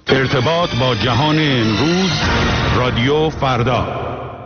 ارتباط با جهان امروز، رادیو فردا.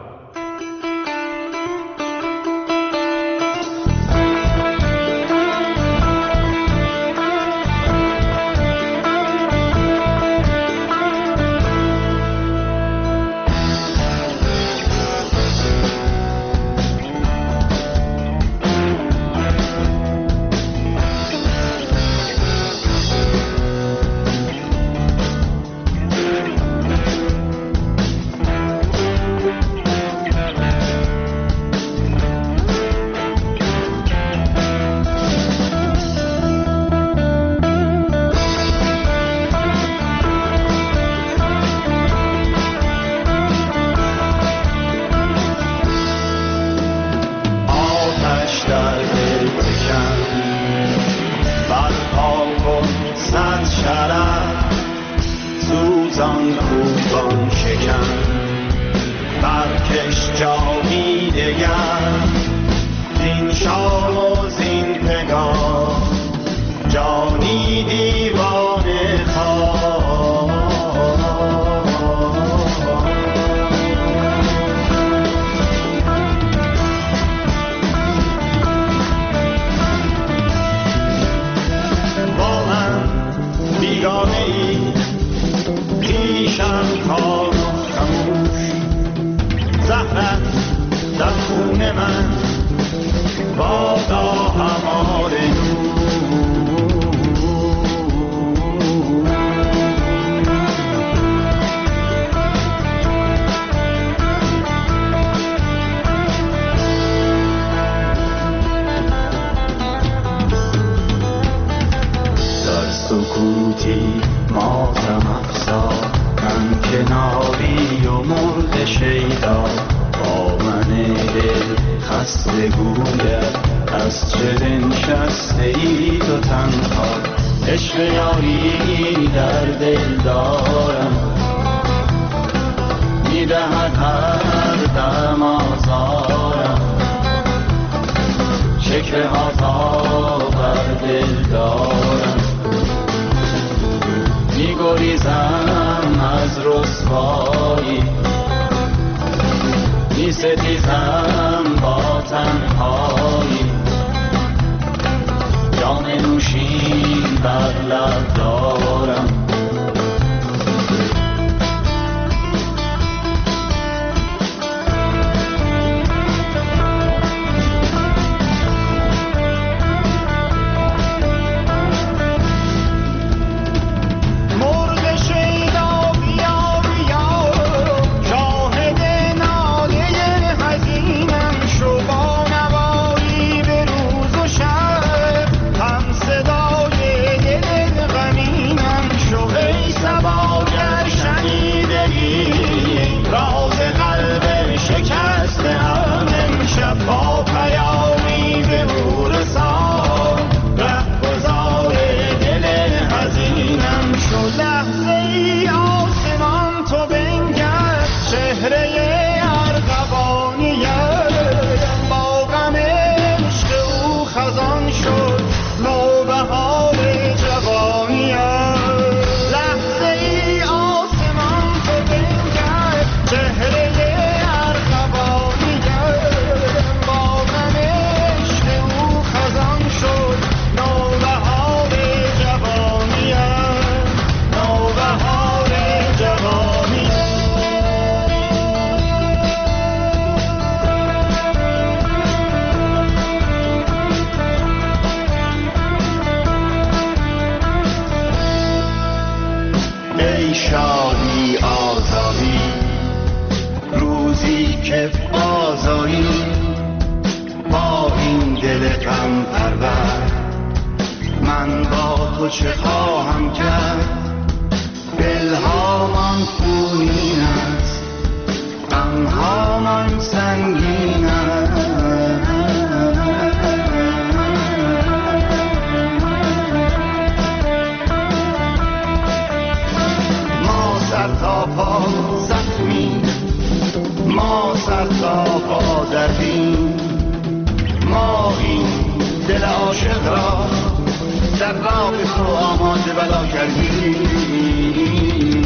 دل عاشق را در راه تو آماده بلا کردی.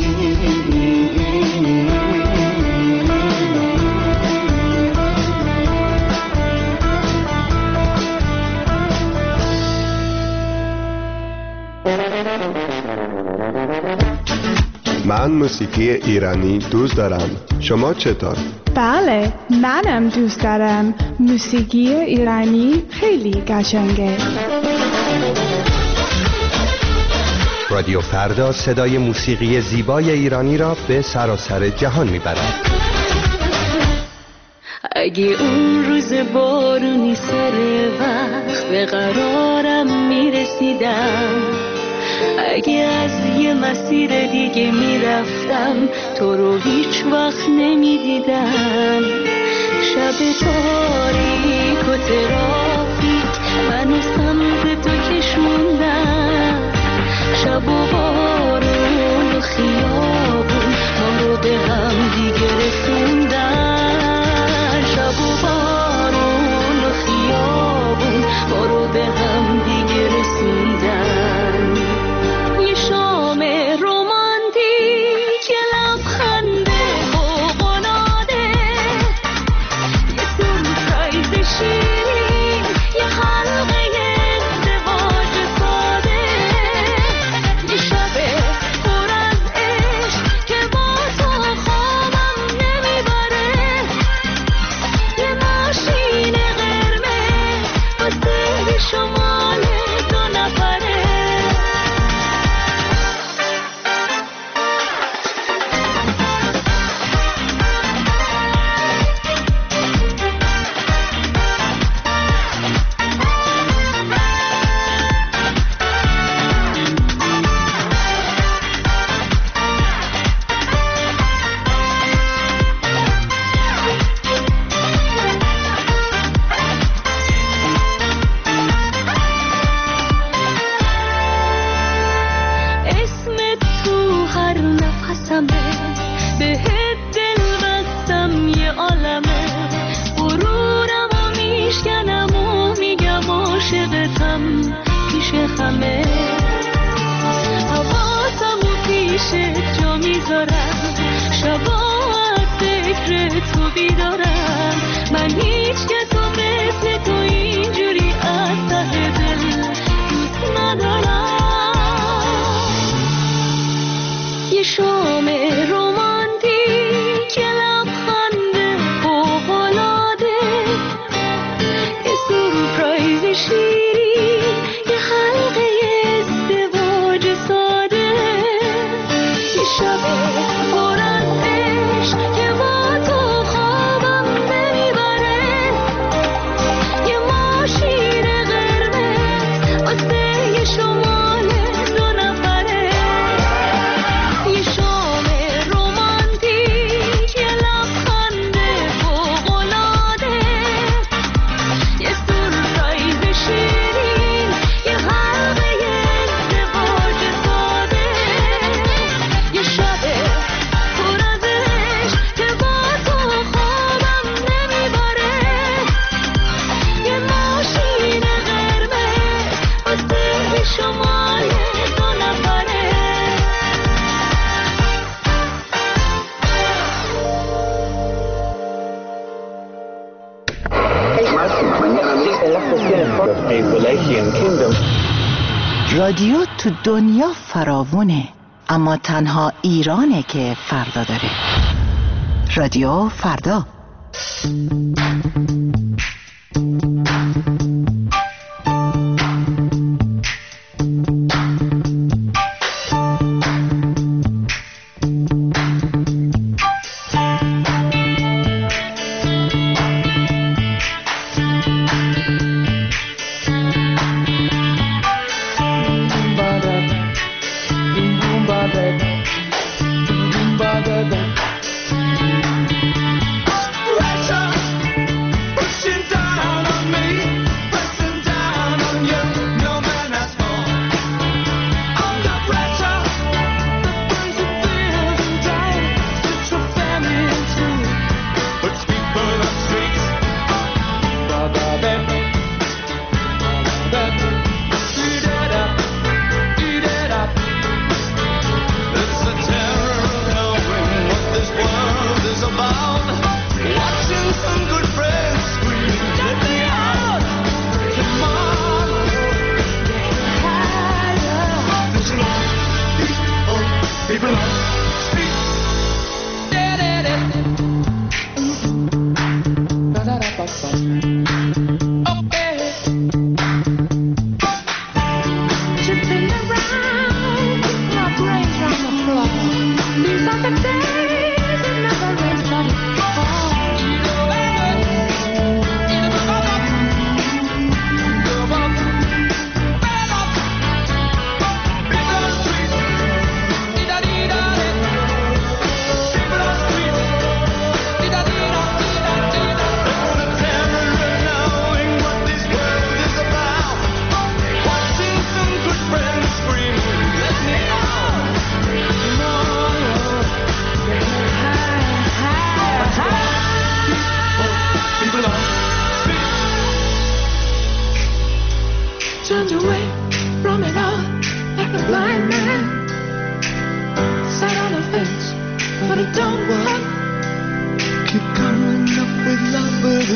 من موسیقی ایرانی دوست دارم. شما چطور؟ بله، منم دوست دارم. موسیقی ایرانی خیلی قشنگه. رادیو فردا صدای موسیقی زیبای ایرانی را به سراسر جهان میبرد. اگه اون روز بارونی سر وقت به قرارم میرسیدم، اگه از یه مسیر دیگه میرفتم تو رو هیچ وقت نمیدیدم، شب تاریک و ترافیک منو سمت تو کشوندم، شب و بارون و خیابون ما رو به هم دیگه رسوندن، شب و بارون و خیابون ما رو به هم دیگه رسوندن. یه شام رومانتیک، یه لبخند فوق‌العاده، یه سورپرایز شیرین، یه حلقه ازدواج ساده، یه شب پر از عشق که با تو خوابم نمیبره، یه ماشین قرمز واسه شمال دو نفره. اسمت تو هر نفسمه، بهت دل بستم یه عالمه، غرورم و میشکنم و میگم عاشقتم پیش همه، حواسم و پیشت جا میذارم، شبا از فکر تو بیدارم، من هیچ کسو مثل تو اینجوری از ته دل دوست ندارم. یه شام رومانتیک، یه لبخند فوق‌العاده، یه سورپرایز شیرین، یه حلقه ازدواج ساده، یه شب پر از عشق که با تو خوابم نمیبره، یه ماشین قرمز واسه یه شمال دو نفره. یه شام رومانتیک، یه لبخند فوق‌العاده، یه سورپرایز شیرین، یه حلقه ازدواج ساده، یه شب پر از عشق که با تو خوابم نمیبره، یه ماشین قرمز واسه شمال دو نفره. رادیو تو دنیا فراوونه، اما تنها ایرانه که فردا داره. رادیو فردا.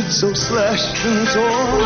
so slashed and torn.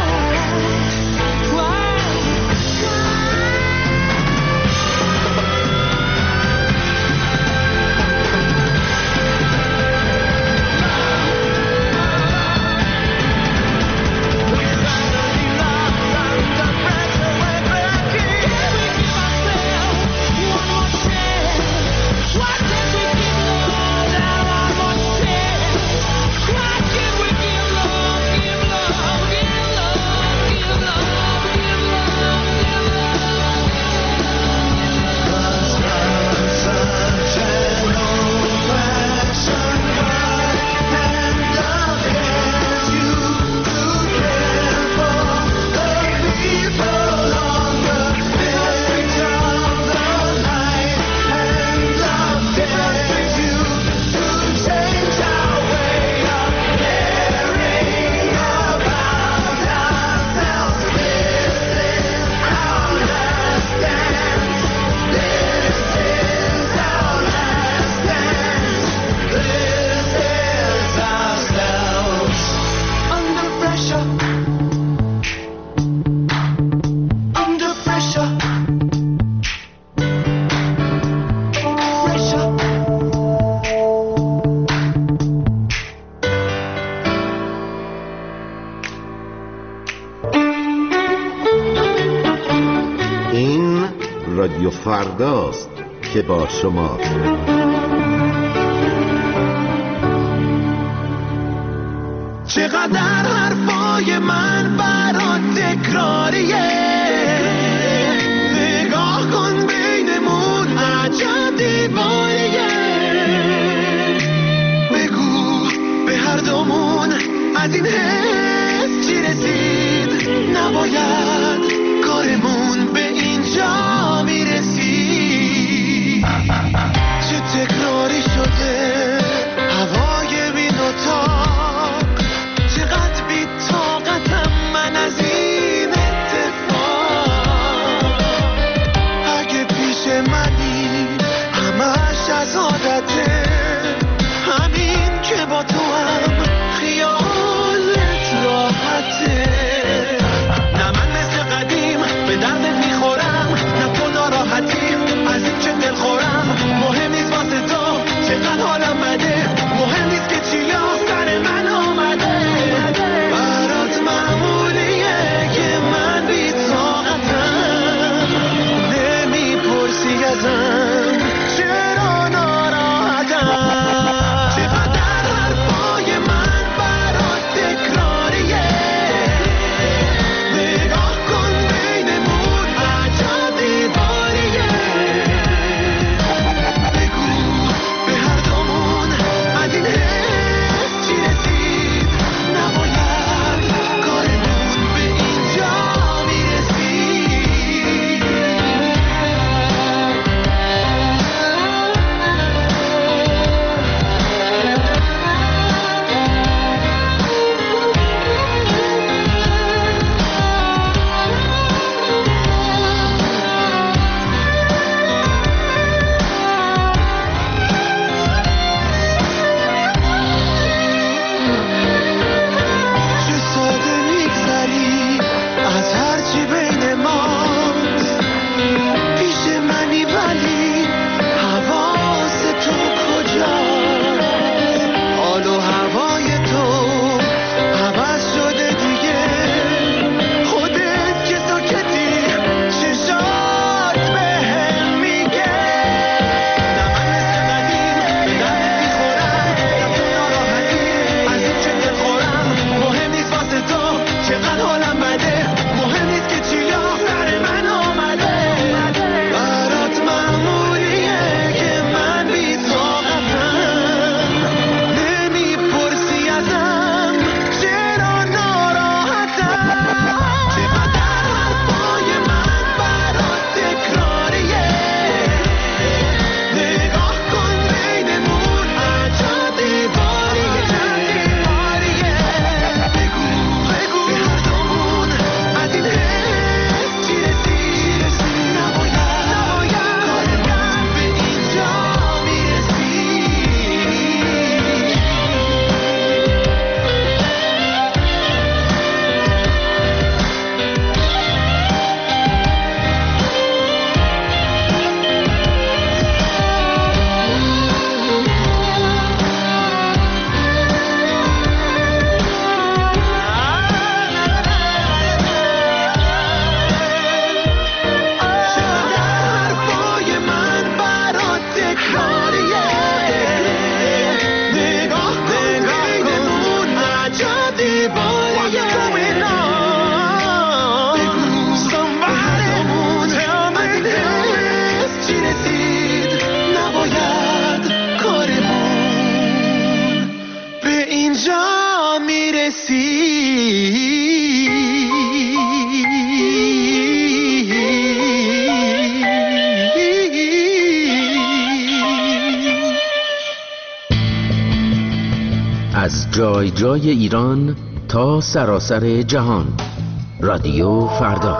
رادیو فرداست که با شما چقدر حرفای من برات تکراریه نگاه کن بینمون عجب دیواریه بگو به هر دومون از این حس چی رسید نباید کارمون به اینجا میرسید چه تکراری شده هوای بین اتاق چقدر بی طاقتم من از این اتفاق جای جای ایران تا سراسر جهان. رادیو فردا.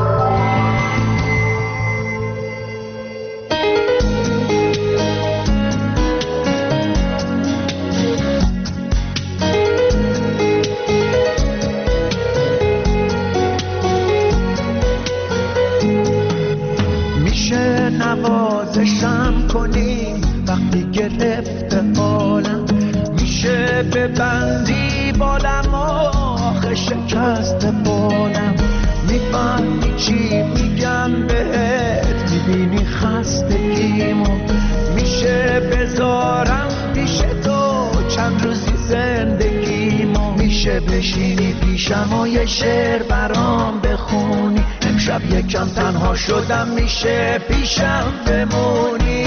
میشه نوازشم کنی وقتی گرفته حالم، میشه ببندی بالم آخه شکست بالم، میفهمی چی میگم بهت، میبینی خستگیمو، میشه بذارم پیش تو چند روزی زندگیمو، میشه بشینی پیشم و یه شعر برام بخونی، امشب یکم تنها شدم میشه پیشم بمونی.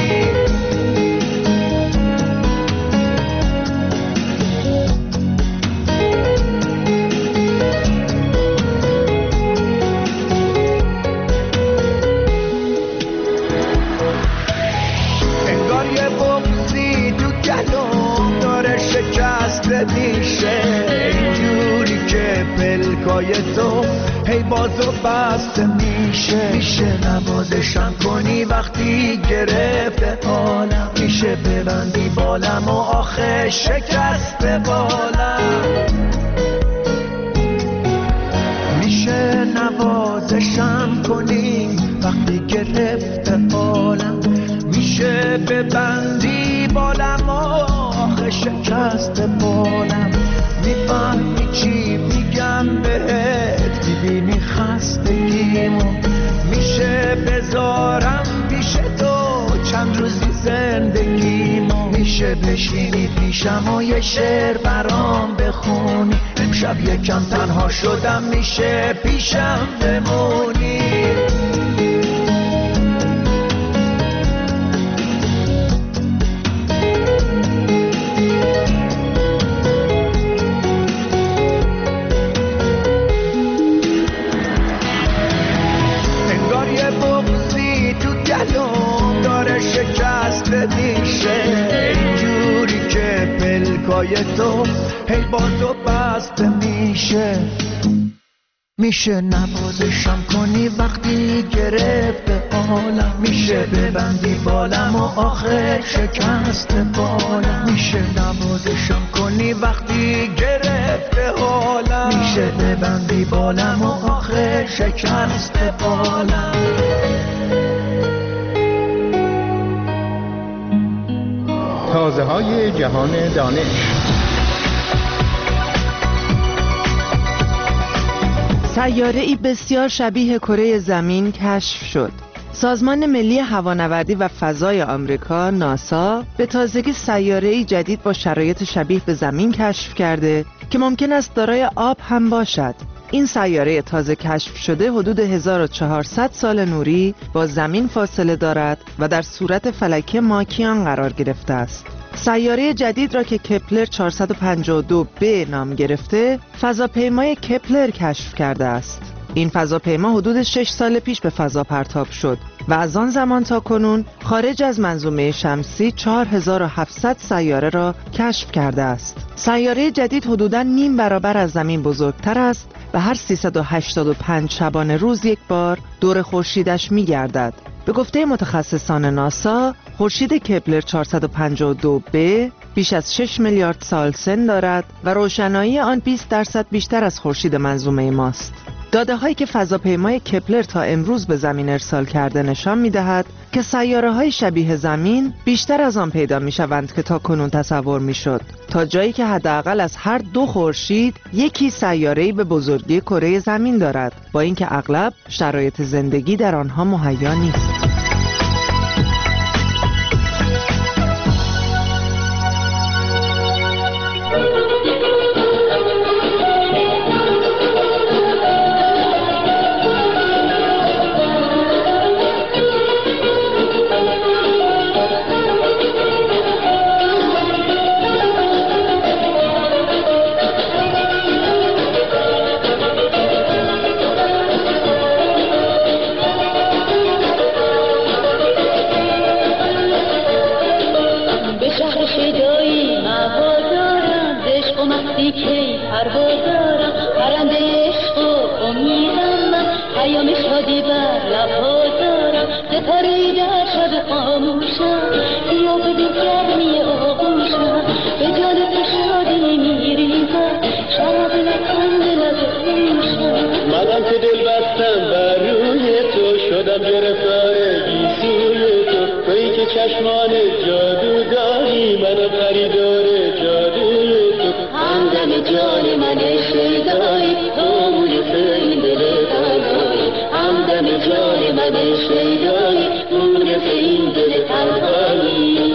انگار یه بغضی تو گلوم داره شکسته میشه، اینجوری که پلکای تو هی بازو بسته میشه، میشه نوازشم کنی وقتی گرفته حالم، میشه ببندی بالم و آخه شکسته بالم، میشه نوازشم کنی وقتی گرفته حالم، میشه ببندی بالم و آخه شکسته بالم، میفهمی چی میگم بهت، میبینی خستگیمو، میشه بذارم پیش تو چند روزی زندگیمو، میشه بشینی پیشم و یه شعر برام بخونی، امشب یکم تنها شدم میشه پیشم بمونی. اینجوری که پلکای تو هی بازو بسته میشه، میشه نوازشم کنی وقتی گرفته حالم، میشه ببندی بالم و آخه شکست بالم، میشه نوازشم کنی وقتی گرفته حالم، میشه ببندی بالم و آخه شکست بالم. تازه های جهان دانش. سیاره‌ای بسیار شبیه کره زمین کشف شد. سازمان ملی هوانوردی و فضای آمریکا ناسا به تازگی سیاره‌ای جدید با شرایط شبیه به زمین کشف کرده که ممکن است دارای آب هم باشد. این سیاره تازه کشف شده حدود 1400 سال نوری با زمین فاصله دارد و در صورت فلکی ماکیان قرار گرفته است. سیاره جدید را که کپلر 452b نام گرفته، فضاپیمای کپلر کشف کرده است. این فضاپیما حدود 6 سال پیش به فضا پرتاب شد و از آن زمان تا کنون خارج از منظومه شمسی 4700 سیاره را کشف کرده است. سیاره جدید حدوداً نیم برابر از زمین بزرگتر است و هر 385 شبانه روز یک بار دور خورشیدش می‌گردد. به گفته متخصصان ناسا، خورشید کپلر 452b بیش از 6 میلیارد سال سن دارد و روشنایی آن 20% بیشتر از خورشید منظومه ماست. داده‌هایی که فضاپیمای کپلر تا امروز به زمین ارسال کرده نشان می‌دهد که سیاره‌های شبیه زمین بیشتر از آن پیدا می‌شوند که تاکنون تصور می‌شد، تا جایی که حداقل از هر 2 خورشید یکی سیاره‌ای به بزرگی کره زمین دارد، با اینکه اغلب شرایط زندگی در آنها مهیا نیست. جام شادی بر لب‌ها دارم سپری در شب خاموشم سیاه دل گرمی آغوشم به جان تو شادی میریزم شراب لبخند لب دوشم منم که دل بستم بر روی تو شدم گرفتار گیسوی تو تویی که چشمان جادو داری منم خریدار جادوی تو همدم جان من شیدایی تو موی این دل تنهایی همدم جان من شیدایی موی این دل تنهایی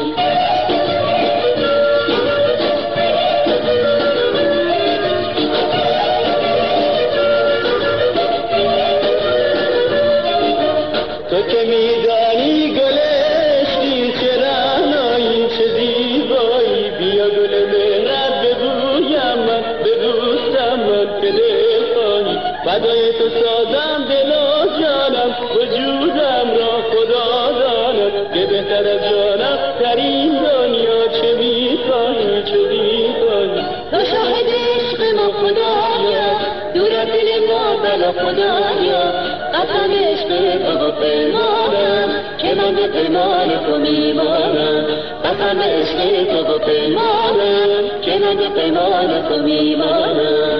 تو که میدانی گلشتی چه رعنایی چه زیبایی بیا گل مهرت ببویم من ببوسم من که دل خواهی فدای تو سازم دل و جانم وجودم را خدا دانم که بهتر از جانم در این دنیا چه میخواهی چه میخواهی تو شاهد عشق ما خدایا دور از دل ما بلا خدایا قسم عشق تو پیمانم که من به پیمان تو میمانم قسم عشق تو پیمانم که من به پیمان تو میمانم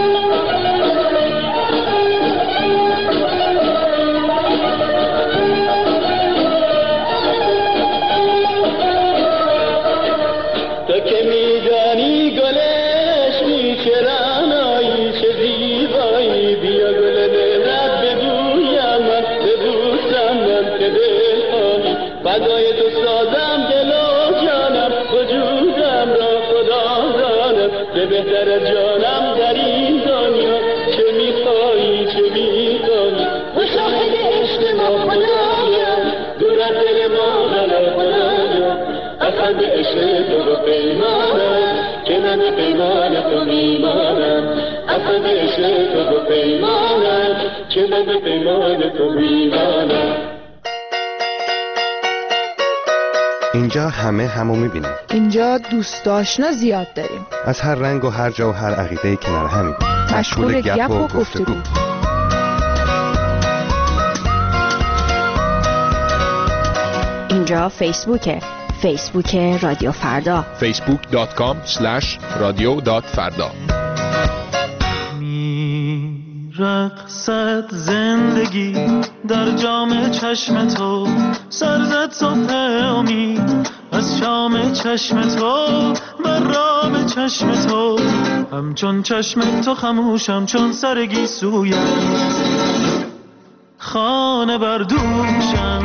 تو که میدانی گلشتی چه رعنایی چه زیبایی بیا گل مهرت ببویم من ببوسم من که دل خواهی فدای تو سازم دل و جانم وجودم را خدا دانم به بهتر از جانم در این دنیا چه میخواهی چه میخواهی تو شاهد عشق ما خدایا دور از دل ما بلا خدایا قسم به عشق تو پیمانم که من به پیمان تو میمانم قسم به عشق تو پیمانم که من به پیمان تو میمانم اینجا همه همو میبینیم. اینجا دوست آشنا زیاد داریم. از هر رنگ و هر جا و هر عقیده‌ای کنار همیم. مشغول گپ و گفتگو. اینجا فیسبوک رادیو فردا facebook.com/radio.farda رقصد زندگی در جام چشم تو سرزد صبح امید از شام چشم تو بر رام چشم تو همچون چشم تو خموشم چون سر گیسویم خانه بر دوشم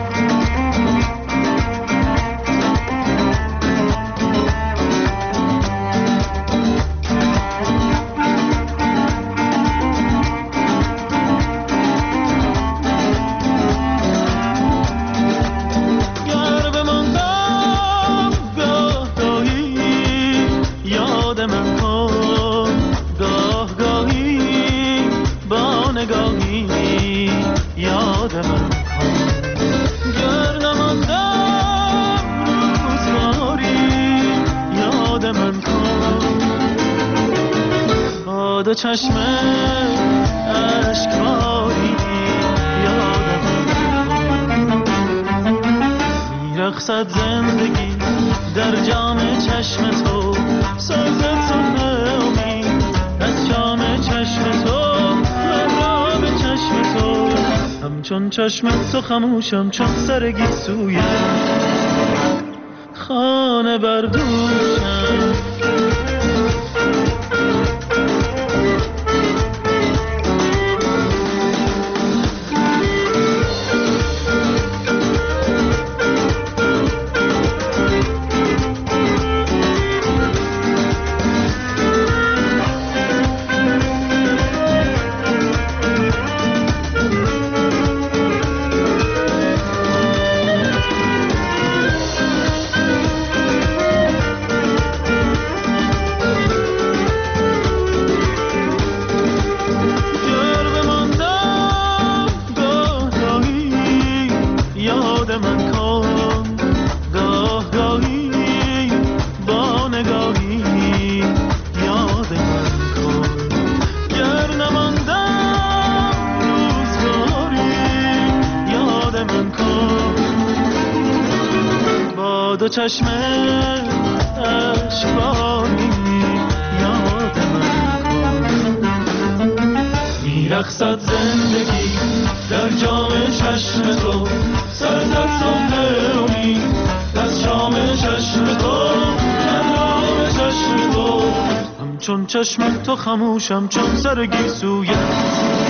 چشم اشکباری یادم میرقصد زندگی در جام چشم تو سازد صبح امید از جام چشم تو مرام چشم تو همچون چشم تو خموشم چون سر گیسویم خانه بر دوشم دو چشم اشکباری یاد من کن. میرقصد زندگی در جام چشم تو، سرزد صبح امید از شام چشم تو، شراب چشم تو. همچون چشم تو خموشم چون سر گیسویت،